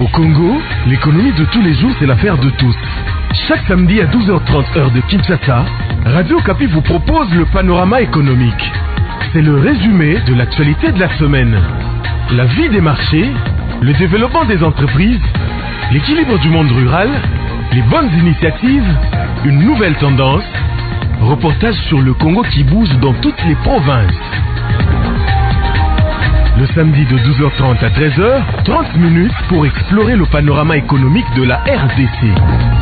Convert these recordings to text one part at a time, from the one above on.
Au Congo, l'économie de tous les jours, c'est l'affaire de tous. Chaque samedi à 12h30 heure de Kinshasa, Radio Okapi vous propose le panorama économique. C'est le résumé de l'actualité de la semaine. La vie des marchés, le développement des entreprises, l'équilibre du monde rural, les bonnes initiatives, une nouvelle tendance, reportage sur le Congo qui bouge dans toutes les provinces. Le samedi de 12h30 à 13h, 30 minutes pour explorer le panorama économique de la RDC.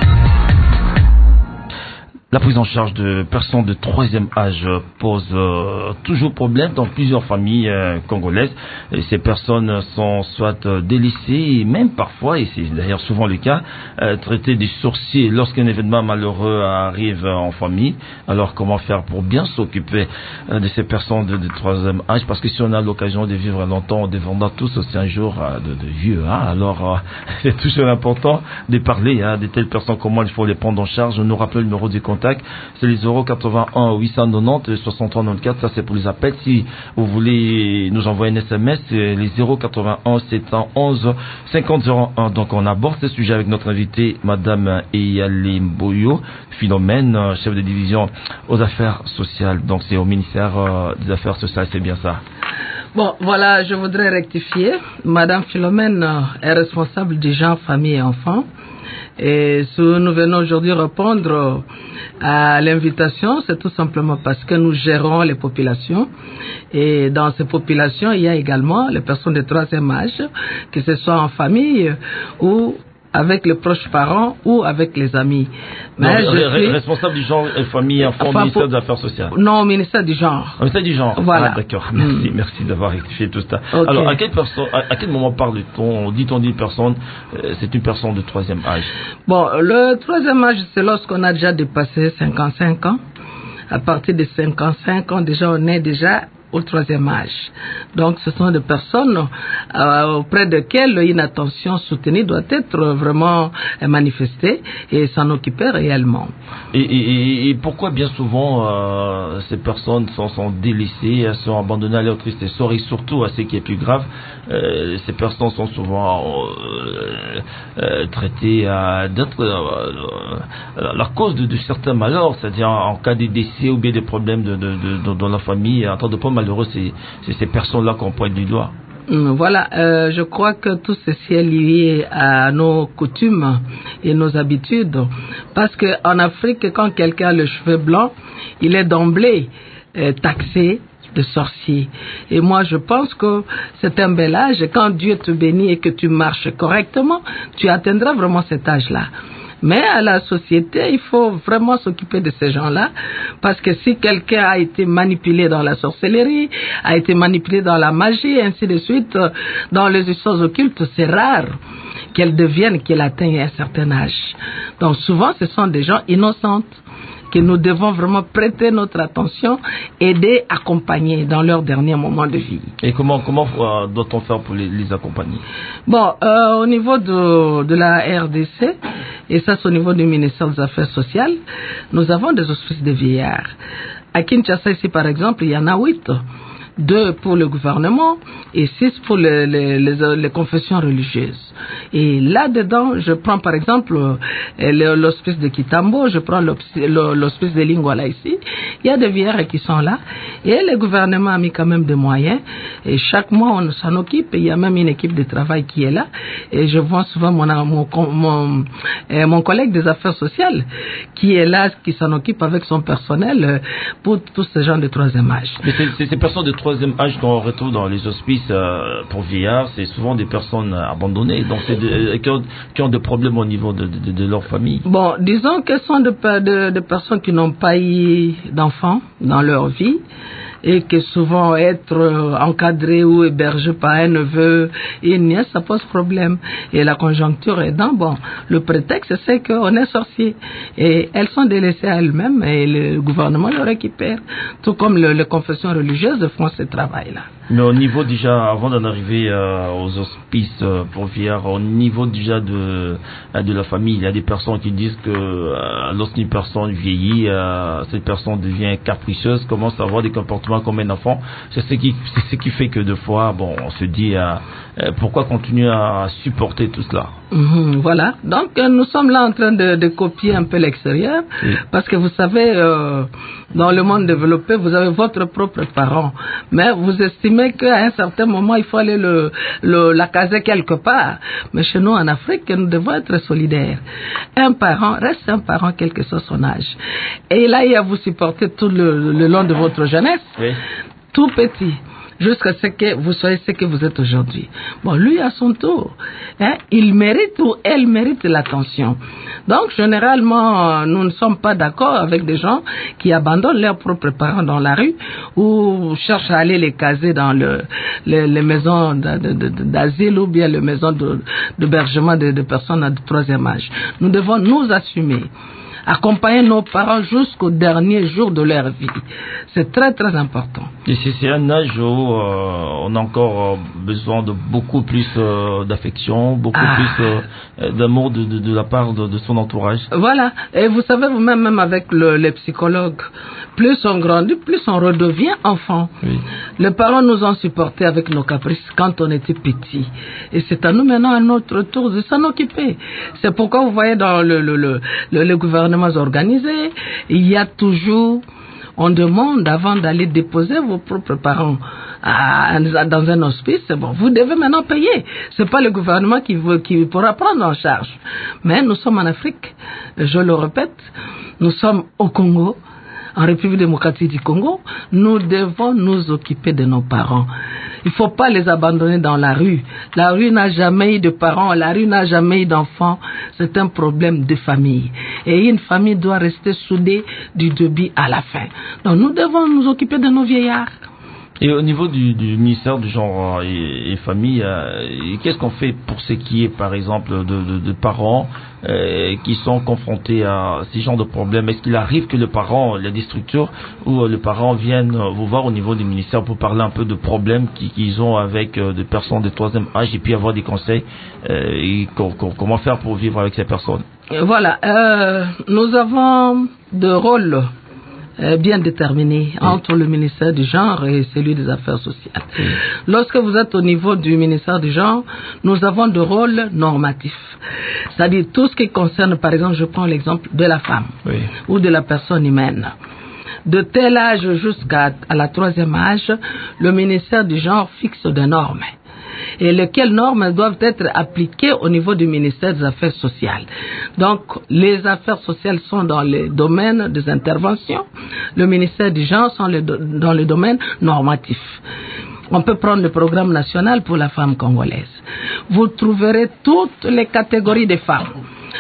La prise en charge de personnes de troisième âge pose toujours problème dans plusieurs familles congolaises. Et ces personnes sont soit délaissées, et même parfois, et c'est d'ailleurs souvent le cas, traitées du sorcier lorsqu'un événement malheureux arrive en famille. Alors comment faire pour bien s'occuper de ces personnes de troisième âge? Parce que si on a l'occasion de vivre longtemps, on deviendra tous aussi un jour de vieux. Alors c'est toujours important de parler de telles personnes, comment il faut les prendre en charge. On nous rappelle le numéro du contact, c'est les 081 890 63 94, ça c'est pour les appels. Si vous voulez nous envoyer un SMS, c'est les 081 711 5001. Donc on aborde ce sujet avec notre invité, Madame Eyali Mboyo Philomène, chef de division aux affaires sociales. Donc c'est au ministère des Affaires sociales, c'est bien ça? Bon, voilà, je voudrais rectifier. Madame Philomène est responsable du genre famille et enfants. Et si nous venons aujourd'hui répondre à l'invitation, c'est tout simplement parce que nous gérons les populations. Et dans ces populations, il y a également les personnes de troisième âge, que ce soit en famille ou avec les proches parents ou avec les amis. Mais non, je suis responsable du genre famille enfant au ministère des Affaires sociales. Non, au ministère du genre. Au ministère du genre. Voilà. Ah, d'accord. Merci d'avoir rectifié tout ça. Okay. Alors, à quel moment parle-t-on, dit-on d'une personne, c'est une personne de troisième âge? Bon, le troisième âge, c'est lorsqu'on a déjà dépassé 55 ans. À partir de 55 ans, déjà, on est déjà au troisième âge. Donc, ce sont des personnes auprès desquelles une attention soutenue doit être vraiment manifestée et s'en occuper réellement. Et pourquoi bien souvent ces personnes sont délaissées, elles sont abandonnées à leur triste sort, et surtout à ce qui est plus grave, ces personnes sont souvent traitées d'être la cause de certains malheurs, c'est-à-dire en cas de décès ou bien de problèmes dans la famille, en temps de problème malheureux, c'est ces personnes-là qu'on pointe du doigt. Voilà, je crois que tout ceci est lié à nos coutumes et nos habitudes. Parce qu'en Afrique, quand quelqu'un a le cheveu blanc, il est d'emblée taxé de sorcier. Et moi, je pense que c'est un bel âge. Quand Dieu te bénit et que tu marches correctement, tu atteindras vraiment cet âge-là. Mais à la société, il faut vraiment s'occuper de ces gens-là, parce que si quelqu'un a été manipulé dans la sorcellerie, a été manipulé dans la magie, et ainsi de suite, dans les histoires occultes, c'est rare qu'elle atteigne un certain âge. Donc souvent, ce sont des gens innocents que nous devons vraiment prêter notre attention, aider, accompagner dans leur dernier moment de vie. Et comment doit-on faire pour les accompagner? Bon, au niveau de la RDC, et ça c'est au niveau du ministère des Affaires sociales, nous avons des hospices de vieillards. À Kinshasa, ici par exemple, il y en a 8. 2 pour le gouvernement et 6 pour les confessions religieuses. Et là-dedans, je prends par exemple l'hospice de Kitambo, je prends l'hospice de Lingwala ici. Il y a des vieillards qui sont là et le gouvernement a mis quand même des moyens et chaque mois on s'en occupe. Il y a même une équipe de travail qui est là et je vois souvent mon collègue des affaires sociales qui est là, qui s'en occupe avec son personnel pour tous ces gens de troisième âge. Mais ces personnes de troisième âge qu'on retrouve dans les hospices pour vieillards, c'est souvent des personnes abandonnées, donc qui ont des problèmes au niveau de leur famille. Bon, disons qu'elles sont de personnes qui n'ont pas eu d'enfants dans leur vie et que souvent être encadré ou hébergé par un neveu et une nièce, ça pose problème. Et la conjoncture aidant, bon, le prétexte c'est qu'on est sorcier. Et elles sont délaissées à elles-mêmes et le gouvernement le récupère. Tout comme les confessions religieuses font ce travail-là. Mais au niveau déjà, avant d'en arriver aux hospices pour VR, au niveau déjà de la famille, il y a des personnes qui disent que lorsqu'une personne vieillit, cette personne devient capricieuse, commence à avoir des comportements comme un enfant. C'est ce qui fait que deux fois, bon, on se dit pourquoi continuer à supporter tout cela. Voilà. Donc nous sommes là en train de copier un peu l'extérieur, parce que vous savez, dans le monde développé, vous avez votre propre parent, mais vous estimez qu'à un certain moment, il faut aller la caser quelque part. Mais chez nous, en Afrique, nous devons être solidaires. Un parent reste un parent, quel que soit son âge. Et là, il a vous supporter tout le long de votre jeunesse, tout petit, jusqu'à ce que vous soyez ce que vous êtes aujourd'hui. Bon, lui, à son tour, il mérite ou elle mérite l'attention. Donc, généralement, nous ne sommes pas d'accord avec des gens qui abandonnent leurs propres parents dans la rue ou cherchent à aller les caser dans les maisons d'asile ou bien les maisons d'hébergement de personnes de troisième âge. Nous devons nous assumer, accompagner nos parents jusqu'au dernier jour de leur vie. C'est très très important. Et c'est un âge où on a encore besoin de beaucoup plus d'affection, beaucoup plus d'amour de la part de son entourage. Voilà. Et vous savez vous-même, même avec les psychologues, plus on grandit, plus on redevient enfant. Oui. Les parents nous ont supportés avec nos caprices quand on était petits. Et c'est à nous maintenant, à notre tour, de s'en occuper. C'est pourquoi vous voyez dans le gouvernement organisés, il y a toujours, on demande avant d'aller déposer vos propres parents dans un hospice, bon, vous devez maintenant payer. C'est pas le gouvernement qui pourra prendre en charge. Mais nous sommes en Afrique, je le répète, nous sommes au Congo, en République démocratique du Congo, nous devons nous occuper de nos parents. Il ne faut pas les abandonner dans la rue. La rue n'a jamais eu de parents, la rue n'a jamais eu d'enfants. C'est un problème de famille. Et une famille doit rester soudée du début à la fin. Donc nous devons nous occuper de nos vieillards. Et au niveau du ministère du genre et famille, qu'est-ce qu'on fait pour ce qui est, par exemple, de parents qui sont confrontés à ces genres de problèmes? Est-ce qu'il arrive que le parent, il y a des structures où le parent vienne vous voir au niveau du ministère pour parler un peu de problèmes qu'ils ont avec des personnes de troisième âge et puis avoir des conseils et comment faire pour vivre avec ces personnes? Voilà, nous avons deux rôles bien déterminé entre le ministère du genre et celui des affaires sociales. Lorsque vous êtes au niveau du ministère du genre, nous avons des rôles normatifs. C'est-à-dire tout ce qui concerne, par exemple, je prends l'exemple de la femme ou de la personne humaine. De tel âge jusqu'à la troisième âge, le ministère du genre fixe des normes. Et lesquelles normes doivent être appliquées au niveau du ministère des Affaires sociales. Donc, les affaires sociales sont dans le domaine des interventions, le ministère du genre sont dans le domaine normatif. On peut prendre le programme national pour la femme congolaise. Vous trouverez toutes les catégories de femmes.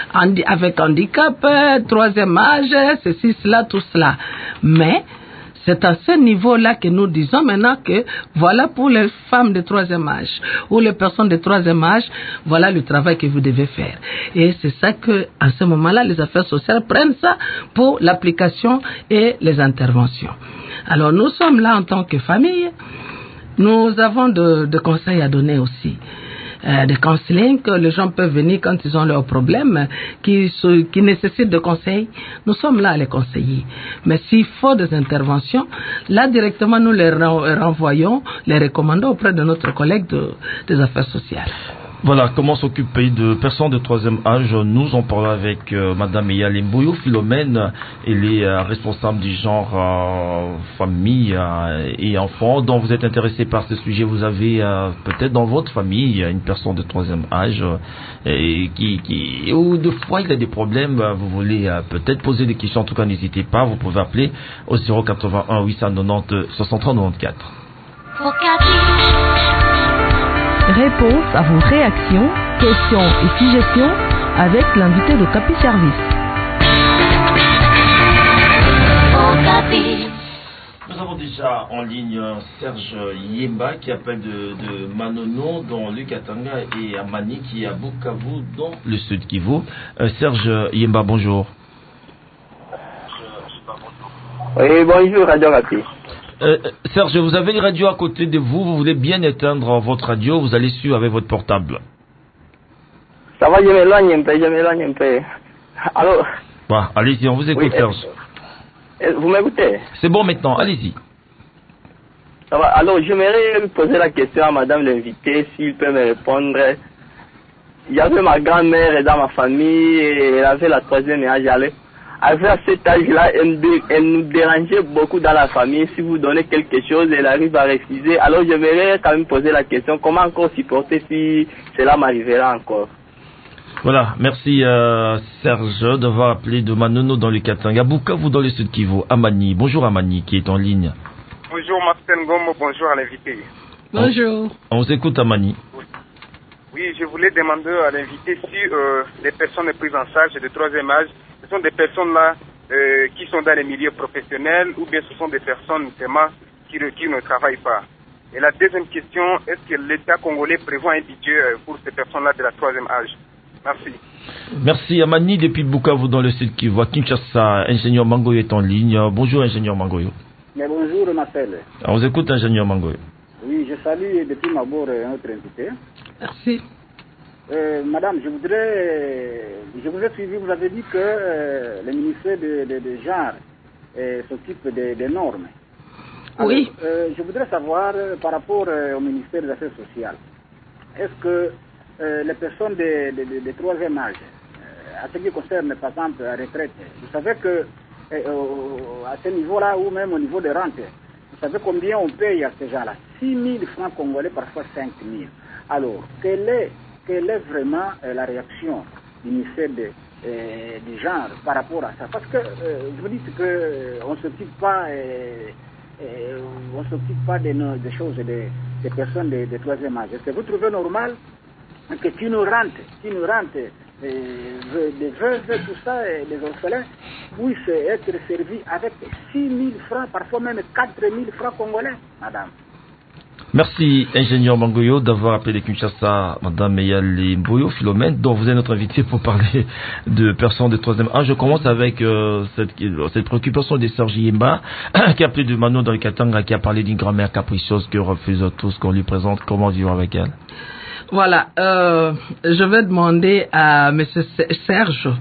Avec handicap, troisième âge, ceci, cela, tout cela. Mais c'est à ce niveau-là que nous disons maintenant que voilà pour les femmes de troisième âge ou les personnes de troisième âge, voilà le travail que vous devez faire. Et c'est ça que, à ce moment-là, les affaires sociales prennent ça pour l'application et les interventions. Alors nous sommes là en tant que famille, nous avons de conseils à donner aussi. Des counseling que les gens peuvent venir quand ils ont leurs problèmes qui nécessitent de conseils. Nous sommes là à les conseiller. Mais s'il faut des interventions, là directement nous les renvoyons, les recommandons auprès de notre collègue des affaires sociales. Voilà, comment s'occuper de personnes de troisième âge. Nous en parlons avec Madame Eyal Mbouyou Philomène. Elle est responsable du genre famille et enfants. Donc vous êtes intéressé par ce sujet. Vous avez peut-être dans votre famille une personne de troisième âge ou deux fois il a des problèmes. Vous voulez peut-être poser des questions. En tout cas, n'hésitez pas. Vous pouvez appeler au 081 890 63 94. Réponse à vos réactions, questions et suggestions avec l'invité de Capi Service. Nous avons déjà en ligne Serge Yemba qui appelle de Manono dans le Katanga et Amani qui est à Bukavu dans le sud Kivu. Serge Yemba, bonjour. Oui, bonjour Radio Capi. Serge, vous avez une radio à côté de vous, vous voulez bien éteindre votre radio, vous allez suivre avec votre portable. Ça va, je m'éloigne un peu. Alors. Bon, allez-y, on vous écoute, oui, Serge. Vous m'écoutez? C'est bon maintenant, allez-y. Ça va, alors j'aimerais poser la question à madame l'invitée, s'il peut me répondre. Il y avait ma grand-mère dans ma famille, et elle avait la 3e âge. À cet âge-là, elle nous dérangeait beaucoup dans la famille. Si vous donnez quelque chose, elle arrive à refuser. Alors j'aimerais quand même poser la question, comment encore supporter si cela m'arrivera encore? Voilà, merci Serge d'avoir appelé de Manono dans le Katanga, Bukavu dans le Sud Kivu, Amani. Bonjour Amani qui est en ligne. Bonjour Martin Gomo, bonjour à l'invité. Bonjour. On vous écoute Amani. Oui, je voulais demander à l'invité si les personnes prises en charge de 3e âge, ce sont des personnes là qui sont dans les milieux professionnels ou bien ce sont des personnes vraiment qui ne travaillent pas. Et la deuxième question, est-ce que l'État congolais prévoit un budget pour ces personnes-là de la 3e âge? Merci. Merci Amani depuis Bukavu dans le Sud Kivu. Kinshasa, ingénieur Mangoyo est en ligne. Bonjour ingénieur Mangoyo. Mais bonjour Marcel. On vous écoute ingénieur Mangoyo. Oui, je salue depuis Mabor notre invité. Merci. Madame, je vous ai suivi, vous avez dit que le ministère de genre s'occupe des normes. Alors, oui. Je voudrais savoir par rapport au ministère des Affaires sociales, est-ce que les personnes de 3e âge, à ce qui concerne par exemple la retraite, vous savez que à ce niveau-là ou même au niveau des rentes, vous savez combien on paye à ces gens-là? 6 000 francs congolais, parfois 5 000. Alors, quelle est vraiment la réaction du ministère du genre par rapport à ça? Parce que vous dites qu'on ne s'occupe pas, des choses des personnes de 3e âge. Est-ce que vous trouvez normal que qui nous rentre, des veuves, tout ça, des orphelins, puissent être servis avec 6 000 francs, parfois même 4 000 francs congolais, madame? Merci ingénieur Mangoyo d'avoir appelé Kinshasa madame Eyali Mboyo Philomène, dont vous êtes notre invité pour parler de personnes de 3e âge. Je commence avec cette préoccupation de Serge Yemba qui a appelé de Mano dans le Katanga, qui a parlé d'une grand-mère capricieuse que refuse tout ce qu'on lui présente. Comment vivre avec elle? Voilà, je vais demander à M. Serge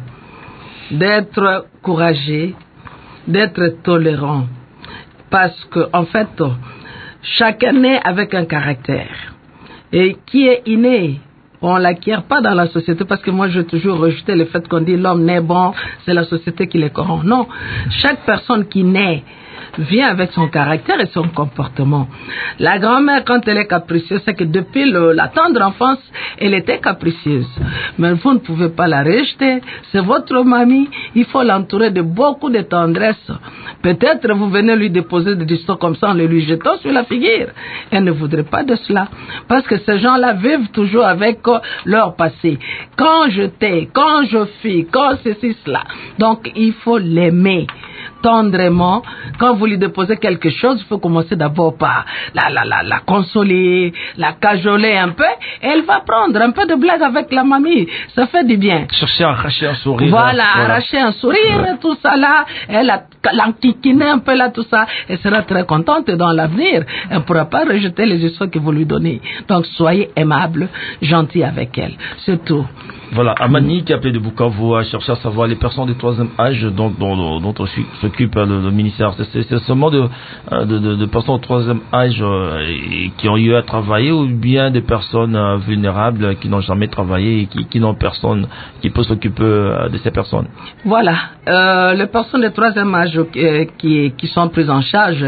d'être courageux, d'être tolérant, parce que en fait, chacun naît avec un caractère et qui est inné. On l'acquiert pas dans la société, parce que moi, je toujours rejeté le fait qu'on dit l'homme naît bon, c'est la société qui les corrompt. Non, chaque personne qui naît vient avec son caractère et son comportement. La grand-mère, quand elle est capricieuse, c'est que depuis la tendre enfance, elle était capricieuse. Mais vous ne pouvez pas la rejeter. C'est votre mamie. Il faut l'entourer de beaucoup de tendresse. Peut-être vous venez lui déposer des histoires comme ça en lui jetant sur la figure. Elle ne voudrait pas de cela. Parce que ces gens-là vivent toujours avec leur passé. Quand je t'ai, quand je fais, quand ceci, cela. Donc, il faut l'aimer tendrement. Quand vous lui déposez quelque chose, il faut commencer d'abord par la consoler, la cajoler un peu. Elle va prendre un peu de blague avec la mamie. Ça fait du bien. Chercher à arracher un sourire. Voilà, arracher un sourire, tout ça là. Elle a l'enquiquiner un peu là, tout ça. Elle sera très contente dans l'avenir. Elle ne pourra pas rejeter les histoires que vous lui donnez. Donc, soyez aimable, gentil avec elle. C'est tout. Voilà, Amani qui a appelé de Bukavu a cherché à savoir les personnes de 3e âge dont s'occupe le ministère. C'est seulement de personnes de 3e âge qui ont eu à travailler, ou bien des personnes vulnérables qui n'ont jamais travaillé et qui n'ont personne qui peut s'occuper de ces personnes. Voilà, les personnes de 3e âge qui sont prises en charge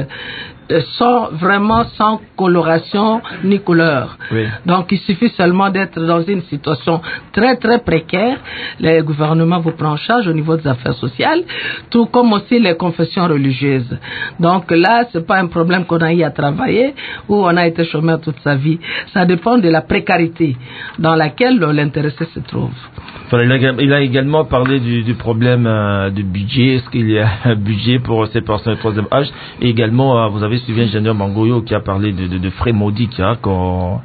sont vraiment sans coloration ni couleur. Oui. Donc il suffit seulement d'être dans une situation très très précaire. Le gouvernement vous prend en charge au niveau des affaires sociales, tout comme aussi les confessions religieuses. Donc là, c'est pas un problème qu'on a eu à travailler ou on a été chômeur toute sa vie. Ça dépend de la précarité dans laquelle l'intéressé se trouve. Voilà, il a également parlé du problème de budget. Est-ce qu'il y a un budget pour ces personnes de 3e âge? Et également, vous avez suivi l'ingénieur Mangoyo qui a parlé de frais modiques qu'on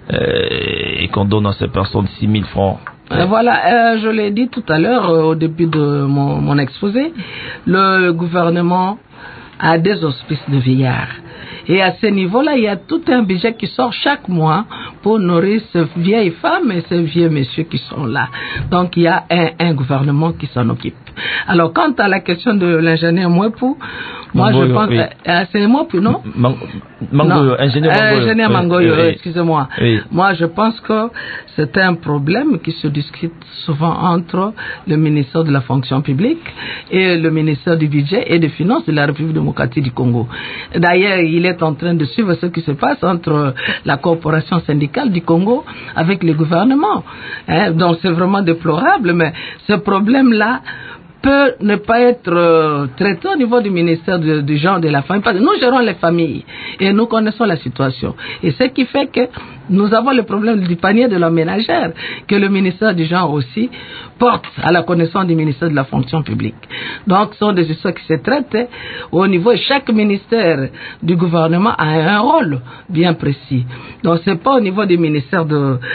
donne à ces personnes 6 000 francs. Voilà, je l'ai dit tout à l'heure au début de mon exposé, le gouvernement a des hospices de vieillards. Et à ce niveau-là, il y a tout un budget qui sort chaque mois pour nourrir ces vieilles femmes et ces vieux messieurs qui sont là. Donc, il y a un gouvernement qui s'en occupe. Alors, quant à la question de l'ingénieur Mouepou, moi, je pense... oui. c'est Mouepou, non? Mangoyo, ingénieur Mangoyo, oui. excusez-moi. Oui. Moi, je pense que c'est un problème qui se discute souvent entre le ministère de la fonction publique et le ministère du budget et des finances de la République démocratique du Congo. D'ailleurs, il est en train de suivre ce qui se passe entre la corporation syndicale du Congo avec le gouvernement. Donc, c'est vraiment déplorable, mais ce problème-là peut ne pas être traité au niveau du ministère du genre de la famille. Parce que nous gérons les familles et nous connaissons la situation. Et ce qui fait que nous avons le problème du panier de la ménagère que le ministère du genre aussi porte à la connaissance du ministère de la fonction publique. Donc, ce sont des histoires qui se traitent au niveau de chaque ministère du gouvernement a un rôle bien précis. Donc, c'est pas au niveau du ministère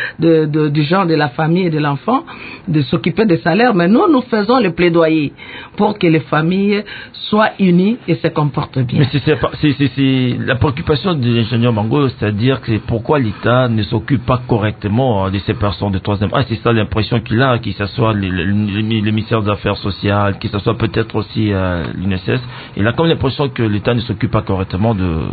du genre de la famille et de l'enfant de s'occuper des salaires, mais nous faisons le plaidoyer pour que les familles soient unies et se comportent bien. Mais c'est la préoccupation de l'ingénieur Mango, c'est-à-dire que pourquoi l'État ne s'occupe pas correctement de ces personnes de troisième âge. C'est ça l'impression qu'il a, que ce soit le ministère des Affaires sociales, que ce soit peut-être aussi l'UNSS. Il a comme l'impression que l'État ne s'occupe pas correctement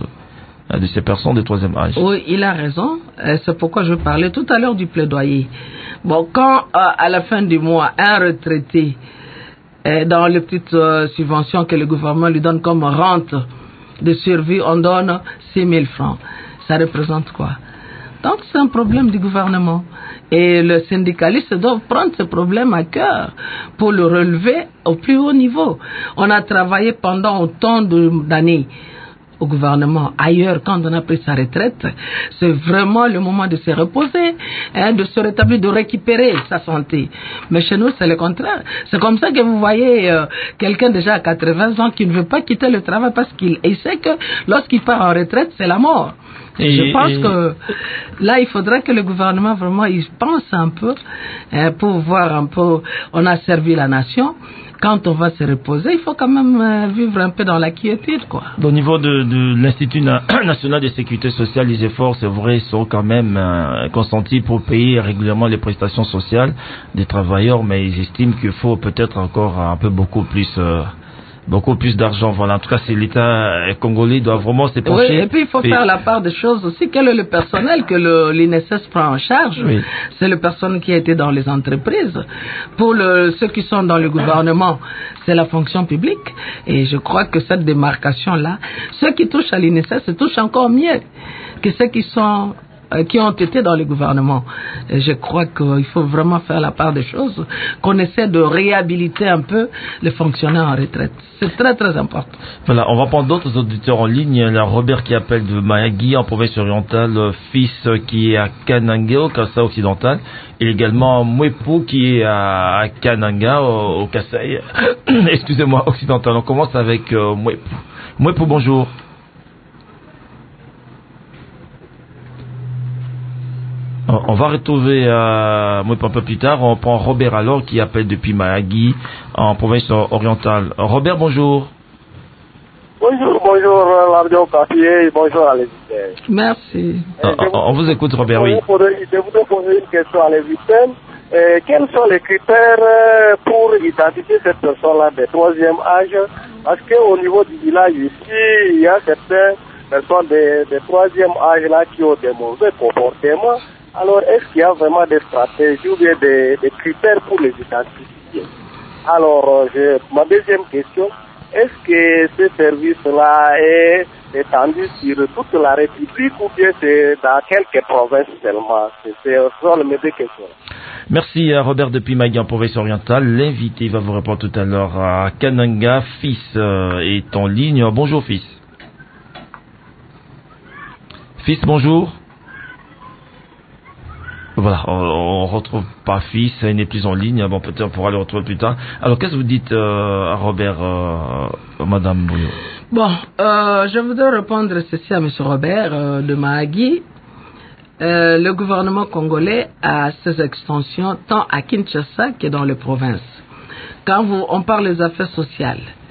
de ces personnes de troisième âge. Oui, il a raison. C'est pourquoi je parlais tout à l'heure du plaidoyer. Bon, quand à la fin du mois, un retraité dans les petites subventions que le gouvernement lui donne comme rente de survie, on donne 6 000 francs. Ça représente quoi? Donc, c'est un problème du gouvernement. Et le syndicaliste doit prendre ce problème à cœur pour le relever au plus haut niveau. On a travaillé pendant autant d'années au gouvernement. Ailleurs, quand on a pris sa retraite, c'est vraiment le moment de se reposer, de se rétablir, de récupérer sa santé. Mais chez nous, c'est le contraire. C'est comme ça que vous voyez quelqu'un déjà à 80 ans qui ne veut pas quitter le travail parce qu'il sait que lorsqu'il part en retraite, c'est la mort. Je pense que là, il faudrait que le gouvernement vraiment il pense un peu pour voir un peu. On a servi la nation. Quand on va se reposer, il faut quand même vivre un peu dans la quiétude, quoi. Au niveau de l'Institut national de sécurité sociale, les efforts, c'est vrai, sont quand même consentis pour payer régulièrement les prestations sociales des travailleurs, mais ils estiment qu'il faut peut-être encore un peu beaucoup plus d'argent. Voilà. En tout cas, c'est l'État congolais doit vraiment se pencher. Oui, et puis il faut faire la part des choses aussi. Quel est le personnel que l'INSS prend en charge? Oui. C'est le personnel qui a été dans les entreprises. Pour ceux qui sont dans le gouvernement, c'est la fonction publique. Et je crois que cette démarcation-là, ceux qui touchent à l'INSS se touchent encore mieux que ceux qui ont été dans le gouvernement. Et je crois qu'il faut vraiment faire la part des choses, qu'on essaie de réhabiliter un peu les fonctionnaires en retraite. C'est très très important. Voilà, on va prendre d'autres auditeurs en ligne. Il y a Robert qui appelle de Mayagi en province orientale, fils qui est à Kananga au Kassai occidental, et également Mouepou qui est à Kananga au Kassai, excusez-moi, occidental. On commence avec Mouepou. Mouepou, bonjour. On va retrouver un peu plus tard. On prend Robert alors qui appelle depuis Mayagi en province orientale. Robert, bonjour. Bonjour Lardio Papier, bonjour à l'invité. Merci. On vous écoute Robert, oui. Je voudrais poser une question à l'invité. Quels sont les critères pour identifier cette personne-là de troisième âge? Parce qu'au niveau du village ici, il y a certaines personnes de troisième âge là qui ont des mauvais comportements. Alors, est-ce qu'il y a vraiment des stratégies ou bien des critères pour les identifier? Alors, ma deuxième question, est-ce que ce service-là est étendu sur toute la République ou bien c'est dans quelques provinces seulement? C'est ça mes deux questions. Merci Robert depuis Mayagi en province orientale. L'invité va vous répondre tout à l'heure à Kananga. Fils est en ligne. Bonjour fils. Fils, bonjour. Voilà, on retrouve pas fils, il n'est plus en ligne. Bon, peut-être on pourra le retrouver plus tard. Alors, qu'est-ce que vous dites à Robert, Madame Bouillot? Bon, je voudrais répondre ceci à Monsieur Robert de Mayagi. Le gouvernement congolais a ses extensions tant à Kinshasa que dans les provinces. Quand on parle des affaires sociales,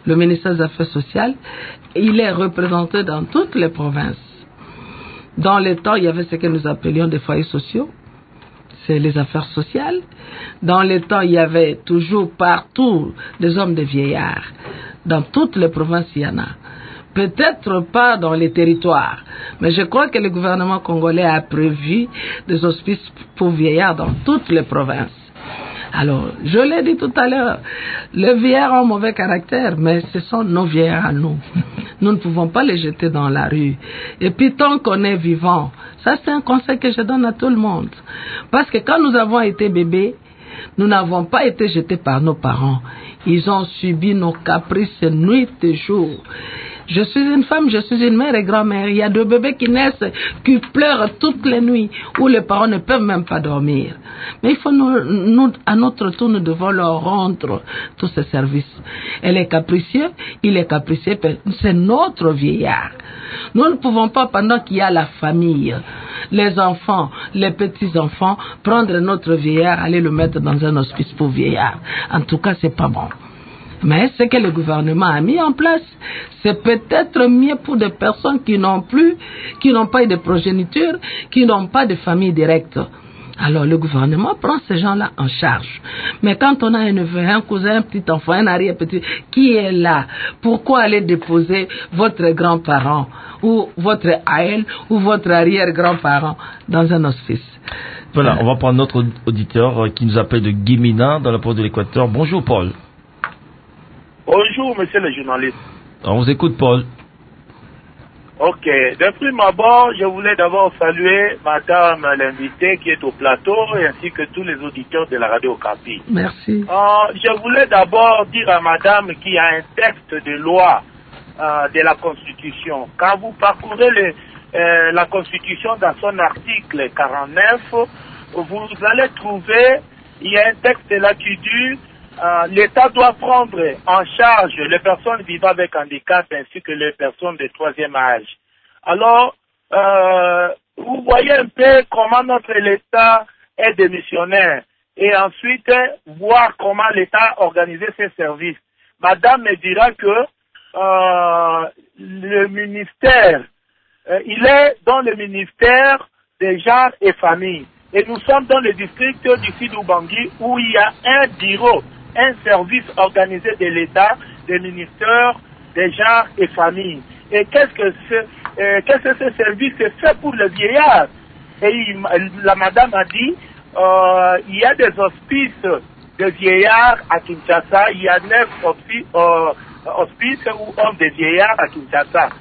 le ministère des Affaires sociales, il est représenté dans toutes les provinces. Dans les temps, il y avait ce que nous appelions des foyers sociaux, c'est les affaires sociales. Dans les temps, il y avait toujours partout des hommes de vieillards. Dans toutes les provinces, il y en a. Peut-être pas dans les territoires, mais je crois que le gouvernement congolais a prévu des hospices pour vieillards dans toutes les provinces. Alors, je l'ai dit tout à l'heure, les vieillards ont mauvais caractère, mais ce sont nos vieillards à nous. Nous ne pouvons pas les jeter dans la rue. Et puis, tant qu'on est vivant, ça c'est un conseil que je donne à tout le monde. Parce que quand nous avons été bébés, nous n'avons pas été jetés par nos parents. Ils ont subi nos caprices nuit et jour. Je suis une femme, je suis une mère et grand-mère. Il y a 2 bébés qui naissent, qui pleurent toutes les nuits, où les parents ne peuvent même pas dormir. Mais il faut nous, à notre tour, nous devons leur rendre tous ces services. Elle est capricieux, il est capricieux, c'est notre vieillard. Nous ne pouvons pas, pendant qu'il y a la famille, les enfants, les petits-enfants, prendre notre vieillard, aller le mettre dans un hospice pour vieillard. En tout cas, c'est pas bon. Mais ce que le gouvernement a mis en place, c'est peut-être mieux pour des personnes qui n'ont pas eu de progéniture, qui n'ont pas de famille directe. Alors le gouvernement prend ces gens-là en charge. Mais quand on a un neveu, un cousin, un petit enfant, un arrière-petit, qui est là, pourquoi aller déposer votre grand-parent ou votre aïeul ou votre arrière-grand-parent dans un hospice? Voilà, on va prendre notre auditeur qui nous appelle de Guimina dans la province de l'Équateur. Bonjour Paul. Bonjour, monsieur le journaliste. On vous écoute, Paul. Ok. De prime abord, je voulais d'abord saluer madame l'invitée qui est au plateau ainsi que tous les auditeurs de la radio Okapi. Merci. Je voulais d'abord dire à madame qu'il y a un texte de loi de la Constitution. Quand vous parcourez la Constitution dans son article 49, vous allez trouver, il y a un texte là qui dit l'État doit prendre en charge les personnes vivant avec handicap ainsi que les personnes de 3e âge. Alors, vous voyez un peu comment notre État est démissionnaire et ensuite voir comment l'État a organisé ses services. Madame me dira que le ministère, il est dans le ministère des genres et familles. Et nous sommes dans le district du Sud-Oubangi où il y a un bureau, un service organisé de l'État, des ministères des genres et familles. Et qu'est-ce que ce service fait pour le vieillard? Et la madame a dit, il y a des hospices de vieillards à Kinshasa, il y a 9 hospices où on des vieillards à Kinshasa,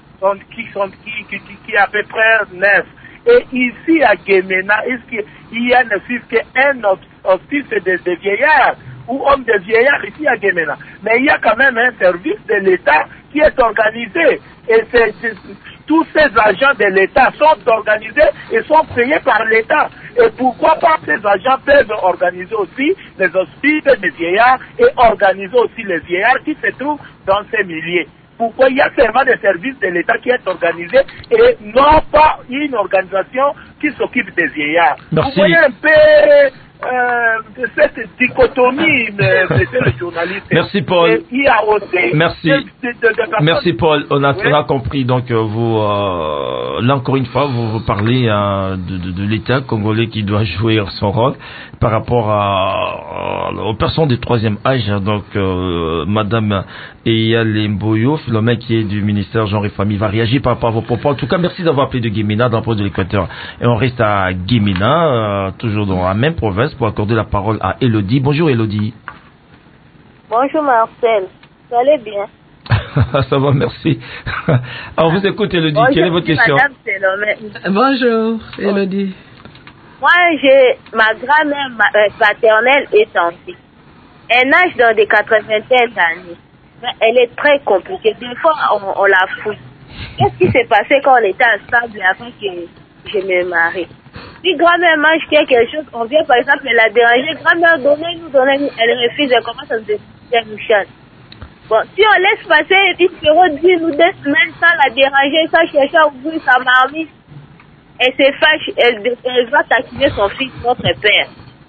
qui à peu près 9. Et ici à Gemena, il y a ne fût qu'un hospice de vieillards, ou homme de vieillards ici à Gemena. Mais il y a quand même un service de l'État qui est organisé. Et tous ces agents de l'État sont organisés et sont payés par l'État. Et pourquoi pas ces agents peuvent organiser aussi les hospices des vieillards et organiser aussi les vieillards qui se trouvent dans ces milieux? Pourquoi il y a seulement des services de l'État qui est organisé et non pas une organisation qui s'occupe des vieillards? Merci. Vous voyez un peu cette dichotomie, monsieur le journaliste. Merci Paul. Il y a aussi merci. Merci Paul. On a compris. Donc vous là encore une fois vous parlez de l'État congolais qui doit jouer son rôle par rapport aux personnes de 3e âge. Donc Madame Eyale Mboyo, Philomène qui est du ministère Genre et Famille va réagir par rapport à vos propos. En tout cas, merci d'avoir appelé de Guimina dans le province de l'Équateur. Et on reste à Guimina, toujours dans la même province, pour accorder la parole à Elodie. Bonjour Elodie. Bonjour Marcel, vous allez bien? Ça va, merci. Alors vous écoutez Elodie, bonjour, quelle est votre question? Madame Philomène. Bonjour Elodie. Moi, ma grand-mère paternelle est en vie. Elle nage dans des 80 années. Mais elle est très compliquée. Des fois, on la fouille. Qu'est-ce qui s'est passé quand on était ensemble avant que je me marie? Si grand-mère mange quelque chose, on vient par exemple la déranger. Grand-mère, donnez-nous. Elle refuse, elle commence à se déranger. Bon, si on laisse passer, il se 10 ou 2 semaines sans la déranger, sans chercher à ouvrir sa marmite, elle se fâche, elle va taquiner son fils, notre père.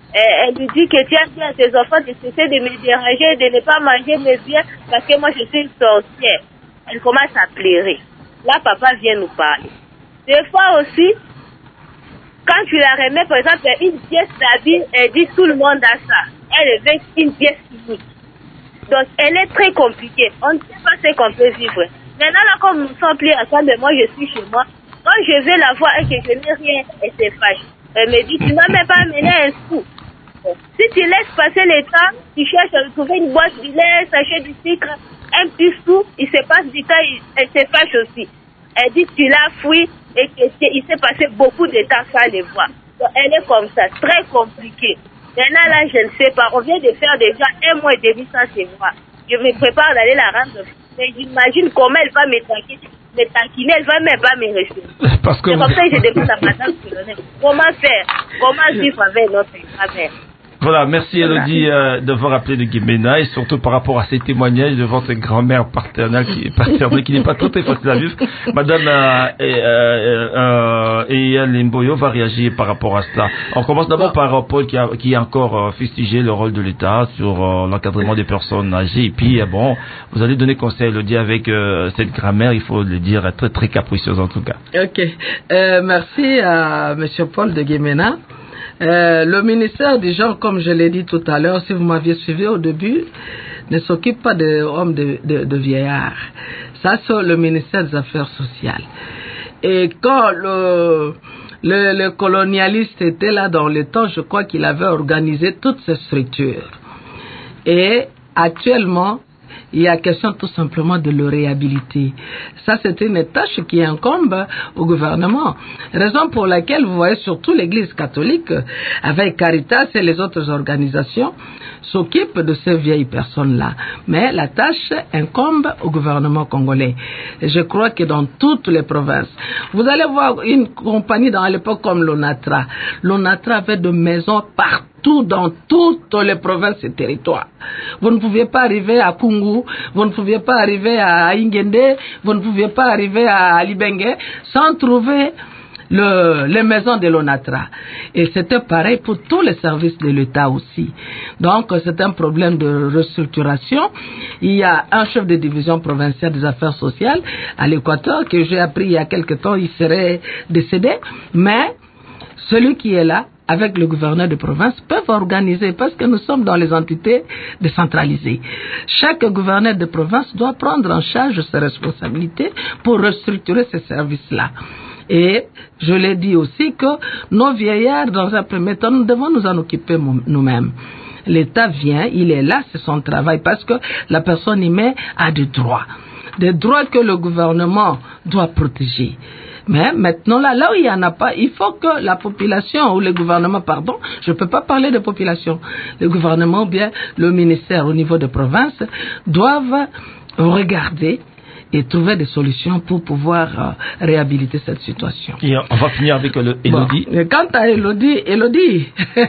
Elle lui dit que tiens, tes enfants de cesser de me déranger, de ne pas manger mes biens parce que moi je suis une sorcière. Elle commence à pleurer. Là, papa vient nous parler. Des fois aussi, quand tu la remets, par exemple, une pièce d'habit, elle dit tout le monde a ça. Elle veut une pièce unique. Donc, elle est très compliquée. On ne sait pas ce qu'on peut vivre. Maintenant, là, comme nous sommes plus ensemble, moi, je suis chez moi. Quand je vais la voir et que je n'ai rien, elle se fâche. Elle me dit, tu n'as même pas amené un sou. Si tu laisses passer le temps, tu cherches à trouver une boîte de lait, sachet du sucre, un petit sou, il se passe du temps, elle se fâche aussi. Elle dit, tu l'as fouillé et qu'il s'est passé beaucoup de temps sans le voir. Donc, elle est comme ça, très compliquée. Maintenant, là, je ne sais pas. On vient de faire déjà 1 mois et demi sans se voir. Je me prépare d'aller la rendre. Mais j'imagine comment elle va me taquiner, elle va même pas me recevoir. Parce que c'est comme ça que je demande à madame comment faire, comment vivre avec notre grand-mère. Voilà, merci Elodie d'avoir appelé de Guémena et surtout par rapport à ces témoignages de votre grand-mère paternelle qui n'est pas tout à fait facile à vivre. Madame Limboyo va réagir par rapport à cela. On commence d'abord par Paul qui a encore fustigé le rôle de l'État sur l'encadrement des personnes âgées. Et puis, bon, vous allez donner conseil à Elodie avec cette grand-mère, il faut le dire, très très capricieuse en tout cas. Ok. Merci à monsieur Paul de Guémena. Le ministère des gens, comme je l'ai dit tout à l'heure, si vous m'aviez suivi au début, ne s'occupe pas de hommes de vieillards. Ça, c'est le ministère des Affaires sociales. Et quand le colonialiste était là dans le temps, je crois qu'il avait organisé toutes ces structures. Et actuellement, il y a question tout simplement de le réhabiliter. Ça, c'est une tâche qui incombe au gouvernement. Raison pour laquelle vous voyez surtout l'Église catholique, avec Caritas et les autres organisations, s'occupe de ces vieilles personnes-là. Mais la tâche incombe au gouvernement congolais. Et je crois que dans toutes les provinces, vous allez voir une compagnie dans l'époque comme l'ONATRA. L'ONATRA avait de maisons partout dans toutes les provinces et territoires. Vous ne pouviez pas arriver à Kungu, vous ne pouviez pas arriver à Ingende, vous ne pouviez pas arriver à Libenge sans trouver les maisons de l'ONATRA. Et c'était pareil pour tous les services de l'État aussi. Donc, c'est un problème de restructuration. Il y a un chef de division provinciale des affaires sociales à l'Équateur que j'ai appris il y a quelque temps, il serait décédé. Mais, celui qui est là, avec le gouverneur de province, peuvent organiser, parce que nous sommes dans les entités décentralisées. Chaque gouverneur de province doit prendre en charge ses responsabilités pour restructurer ces services-là. Et je l'ai dit aussi que nos vieillards, dans un premier temps, nous devons nous en occuper nous-mêmes. L'État vient, il est là, c'est son travail, parce que la personne humaine a des droits que le gouvernement doit protéger. Mais maintenant, là où il n'y en a pas, il faut que la population, ou le gouvernement, pardon, je ne peux pas parler de population, le gouvernement ou bien le ministère au niveau de province doivent regarder et trouver des solutions pour pouvoir réhabiliter cette situation. Et on va finir avec Elodie. Bon, quant à Elodie,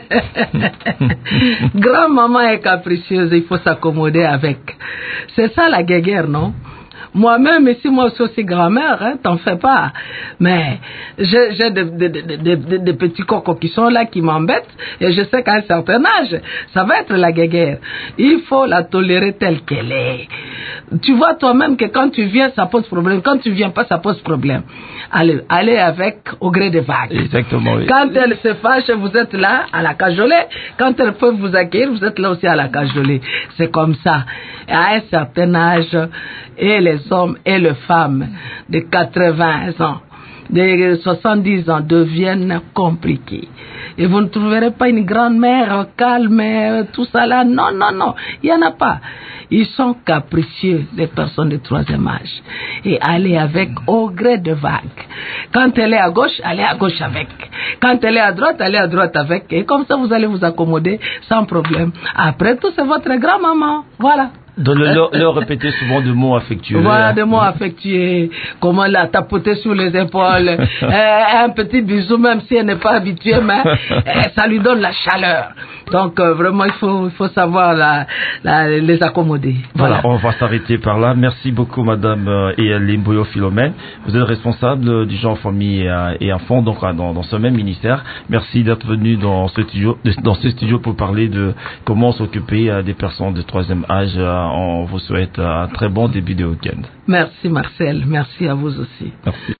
grand-maman est capricieuse, il faut s'accommoder avec. C'est ça la guéguerre, non? Moi-même, ici, moi aussi grand-mère, hein, t'en fais pas. Mais j'ai des petits cocos qui sont là, qui m'embêtent, et je sais qu'à un certain âge, ça va être la guéguerre. Il faut la tolérer telle qu'elle est. Tu vois toi-même que quand tu viens, ça pose problème. Quand tu viens pas, ça pose problème. Allez avec au gré des vagues. Exactement, oui. Quand elle se fâche, vous êtes là à la cajoler. Quand elle peut vous accueillir, vous êtes là aussi à la cajoler. C'est comme ça. Et à un certain âge, et les hommes et les femmes de 80 ans, de 70 ans deviennent compliqués. Et vous ne trouverez pas une grand-mère calme, tout ça là. Non, non, non. Il n'y en a pas. Ils sont capricieux, les personnes de troisième âge. Et allez avec au gré de vague. Quand elle est à gauche, allez à gauche avec. Quand elle est à droite, allez à droite avec. Et comme ça, vous allez vous accommoder sans problème. Après tout, c'est votre grand-maman. Voilà. Donc leur répéter souvent des mots affectueux. Voilà, des mots affectueux, comment la tapoter sur les épaules, un petit bisou, même si elle n'est pas habituée, mais ça lui donne la chaleur. Donc vraiment, il faut savoir les accommoder. Voilà, on va s'arrêter par là. Merci beaucoup, Madame Eyaline Boyo Philomène. Vous êtes responsable du genre famille et enfants, donc dans ce même ministère. Merci d'être venu dans ce studio pour parler de comment s'occuper des personnes de troisième âge. On vous souhaite un très bon début de week-end. Merci Marcel, merci à vous aussi. Merci.